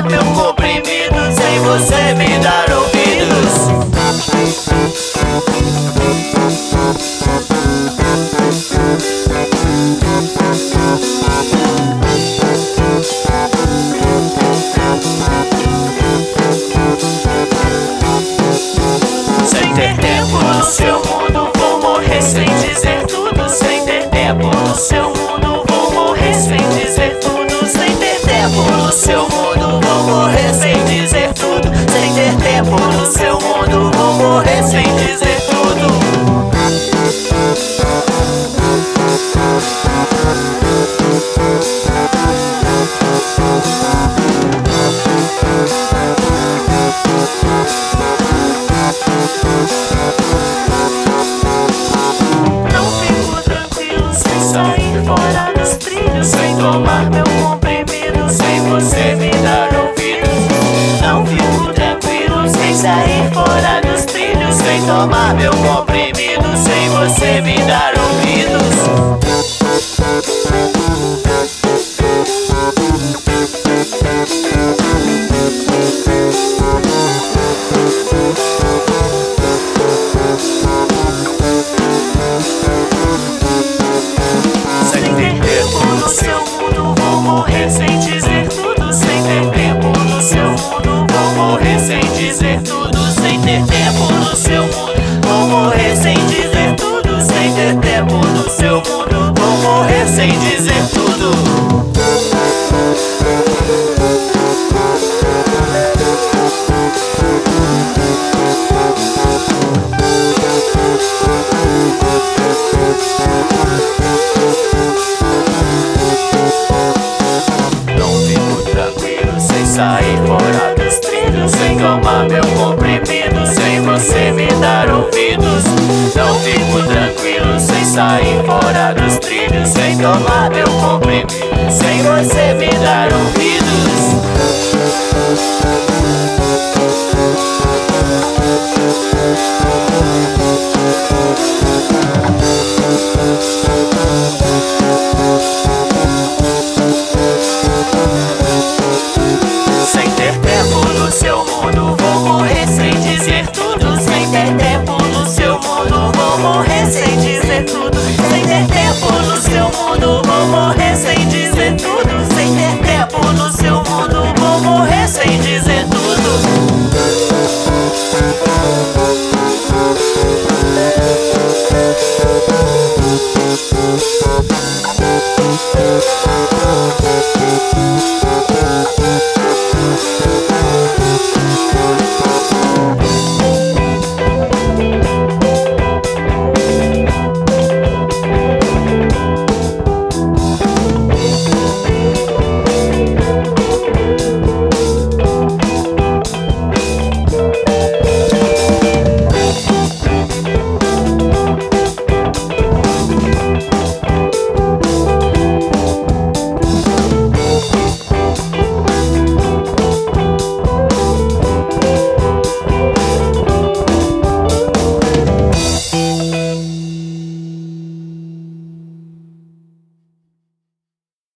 tomar meu comprimido, sem você me dar ouvidos. Sem ter tempo no seu mundo, vou morrer sem dizer tudo. Sem ter tempo no seu mundo, vou morrer sem dizer tudo. Sem ter tempo no seu mundo, vou morrer sem dizer tudo. Sem ter tempo no seu mundo, vou morrer sem dizer tudo. Não fico tranquilo sem sair fora dos trilhos, sem tomar meu comprimido, sem você me dar ouvidos. Não fico tranquilo sem sair fora dos trilhos, sem tomar meu comprimido, sem você me dar ouvidos. Sem ter tempo no seu mundo, vou morrer sem dizer tudo. Sem ter tempo no seu mundo, vou morrer sem dizer tudo. Sem ter tempo no seu mundo, vou morrer sem dizer tudo. Sem ter tempo no seu mundo, vou morrer sem dizer tudo. Não fico tranquilo sem sair fora dos trilhos, sem tomar meu comprimido, sem você me dar ouvidos. Não fico tranquilo sem sair fora dos trilhos, sem tomar meu comprimido, sem você me dar ouvidos.